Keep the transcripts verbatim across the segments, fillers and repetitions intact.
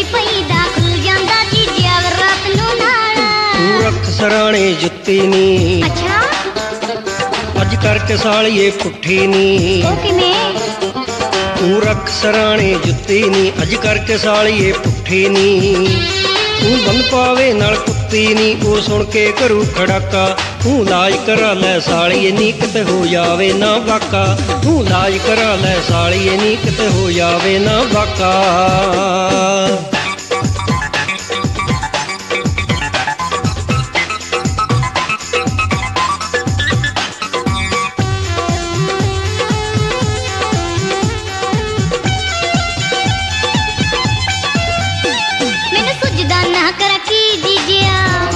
ਪਈ ਦਾ ਖੁੱਲ ਜਾਂਦਾ ਜੀਜਿਆ ਵੇ ਰਾਤ ਨੂੰ ਨਾਲ। ਤੂੰ ਰੱਖ ਸਰਾਣੇ ਜੁੱਤੀ ਨੀ, ਅੱਛਾ ਅੱਜ ਕਰਕੇ ਸਾਲੀਏ ਪੁੱਠੀ ਨੀ। ਉਹ ਕਿਵੇਂ? ਤੂੰ ਰੱਖ ਸਰਾਣੇ ਜੁੱਤੀ ਨੀ, ਅੱਜ ਕਰਕੇ ਸਾਲੀਏ ਪੁੱਠੀ ਨੀ। ਤੂੰ ਬੰਨ ਪਾਵੇ ਨਾਲ ਕੁੱਤੀ ਨੀ, ਉਹ ਸੁਣ ਕੇ ਕਰੂ ਖੜਾਕਾ। ਤੂੰ ਲਾਜ ਕਰਾ ਲੈ ਸਾਲੀਏ ਨੀ, ਕਿਤੇ ਹੋ ਜਾਵੇ ਨਾ ਵਾਕਾ। ਤੂੰ ਲਾਜ ਕਰਾ ਲੈ ਸਾਲੀਏ ਨੀ, ਕਿਤੇ ਹੋ ਜਾਵੇ ਨਾ ਵਾਕਾ। ਮੈਨੂੰ ਸੁਝਦਾ ਨਾ ਕਰਾ ਕੀ ਜੀਜਿਆ,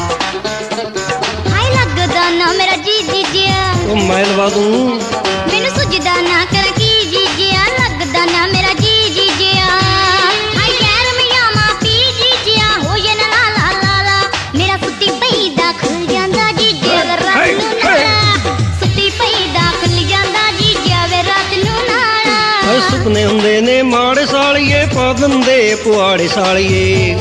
ਹਾਏ ਲੱਗਦਾ ਨਾ ਮੇਰਾ ਜੀ ਜੀਜਿਆ। ਉਹ ਮੈਂ ਲਵਾ ਦੂੰ। ਮੈਨੂੰ ਸੁਝਦਾ ਨਾ ਕਰਾ ਕੀ ਜੀਜਿਆ, ਲੱਗਦਾ ਨਾ ਮੇਰਾ ਜੀ ਜੀਜਿਆ। ਹਾਏ ਗੈਰ ਮੀਆਂ ਮਾਂ ਪੀ ਜੀਜਿਆ, ਹੋ ਜੇ ਨਾ ਲਾ ਲਾ ਲਾ ਲਾ। ਮੇਰਾ ਸੁੱਤੀ ਪਈ ਦਾ ਖੁੱਲ ਜਾਂਦਾ ਜੀਜਿਆ ਵੇ ਰਾਤ ਨੂੰ ਨਾਲ। ਸੁੱਤੀ ਪਈ ਦਾ ਖੁੱਲ ਜਾਂਦਾ ਜੀਜਿਆ ਵੇ ਰਾਤ ਨੂੰ ਨਾਲ। ਸੁਪਨੇ ਹੁੰਦੇ ਨੇ ਮਾੜੇ ਸਾਲੀਏ, ਪਾ ਦਿੰਦੇ ਪੁਆੜੇ ਸਾਲੀਏ।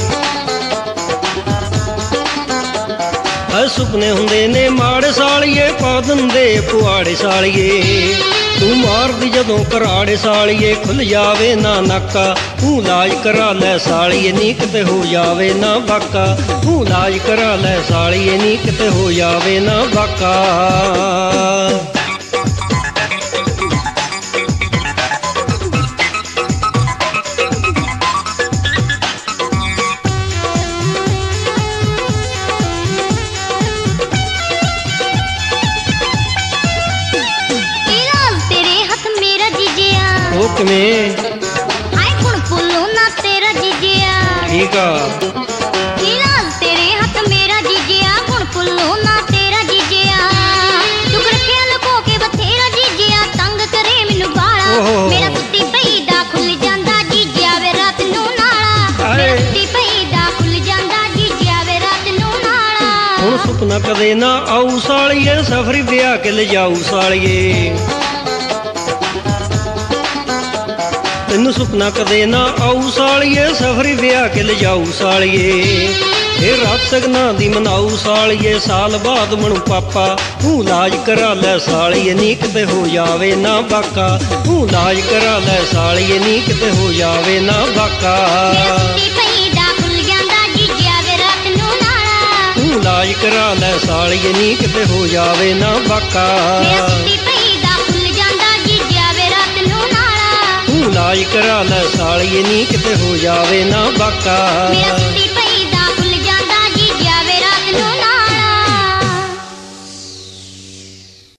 ਐ ਸੁਪਨੇ ਹੁੰਦੇ ਨੇ ਮਾੜੇ ਸਾਲੀਏ, ਪਾ ਦਿੰਦੇ ਪੁਆੜੇ ਸਾਲੀਏ। ਤੂੰ ਮਾਰਦੀ ਜਦੋਂ ਘਰਾੜੇ ਸਾਲੀਏ, ਖੁੱਲ ਜਾਵੇ ਨਾ ਨਾਕਾ। ਤੂੰ ਲਾਜ ਕਰਾ ਲੈ ਸਾਲੀਏ ਨੀ, ਕਿਤੇ ਹੋ ਜਾਵੇ ਨਾ ਵਾਕਾ। ਤੂੰ ਲਾਜ ਕਰਾ ਲੈ ਸਾਲੀਏ ਨੀ, ਕਿਤੇ ਹੋ ਜਾਵੇ ਨਾ ਵਾਕਾ। ਉਹ ਕਿਵੇਂ? ਹਾਏ ਗੁਣ ਫੁੱਲੂ ਨਾ ਤੇਰਾ ਜੀਜਿਆ। ਠੀਕ ਆ। ਕੀ ਲਾਲ ਤੇਰੇ ਹੱਥ ਮੇਰਾ ਜੀਜਿਆ, ਗੁਣ ਫੁੱਲੂ ਨਾ ਤੇਰਾ ਜੀਜਿਆ। ਦੁੱਖ ਰੱਖਿਆ ਲੁਕੋ ਕੇ ਬਥੇਰਾ ਜੀਜਿਆ, ਤੰਗ ਕਰੇ ਮੈਨੂੰ ਬਾਲਾ। ਮੇਰਾ ਸੁੱਤੀ ਪਈ ਦਾ ਖੁੱਲ ਜਾਂਦਾ ਜੀਜਿਆ ਵੇ ਰਾਤ ਨੂੰ ਨਾਲਾ। ਮੇਰਾ ਸੁੱਤੀ ਪਈ ਦਾ ਖੁੱਲ ਜਾਂਦਾ ਜੀਜਿਆ ਵੇ ਰਾਤ ਨੂੰ ਨਾਲਾ। ਹੁਣ ਸੁਪਨਾ ਕਦੇ ਨਾ ਆਊ ਸਾਲੀਏ, ਸਫਰੀ ਵਿਆਹ ਕੇ ਲਿਜਾਊ ਸਾਲੀਏ। ਤੈਨੂੰ ਸੁਪਨਾ ਕਦੇ ਨਾ ਆਊ ਸਾਲੀਏ, ਸਫਰੀ ਵਿਆਹ ਕੇ ਲਿਜਾਊ ਸਾਲੀਏ। ਇਹ ਰਾਤ ਸਗਨਾਂ ਦੀ ਮਨਾਊ ਸਾਲੀਏ, ਸਾਲ ਬਾਅਦ ਮਣੂ ਪਾਪਾ। ਤੂੰ ਲਾਜ ਕਰਾ ਲੈ ਸਾਲੀਏ ਨੀ, ਕਿਤੇ ਹੋ ਜਾਵੇ ਨਾ ਵਾਕਾ। ਤੂੰ ਲਾਜ ਕਰਾ ਲੈ ਸਾਲੀਏ ਨੀ, ਕਿਤੇ ਹੋ ਜਾਵੇ ਨਾ ਵਾਕਾ। ਮੇਰਾ ਸੁੱਤੀ ਪਈ ਦਾ ਖੁੱਲ ਜਾਂਦਾ ਜੀਜਿਆ ਵੇ ਰਾਤ ਨੂੰ ਨਾਲਾ। ਤੂੰ ਲਾਜ ਕਰਾ ਲੈ ਸਾਲੀਏ ਨੀ, ਕਿਤੇ ਹੋ ਜਾਵੇ ਨਾ ਵਾਕਾ। ਮੇਰਾ ਸੁੱਤੀ ਪਈ ਦਾ ਖੁੱਲ ਜਾਂਦਾ ਜੀਜਿਆ ਵੇ ਰਾਤ ਨੂੰ ਨਾਲਾ। ਤੂੰ ਲਾਜ ਕਰਾ ਲੈ ਸਾਲੀਏ ਨੀ, ਕਿਤੇ ਹੋ ਜਾਵੇ ਨਾ ਵਾਕਾ। ਮੇਰਾ ਸੁੱਤੀ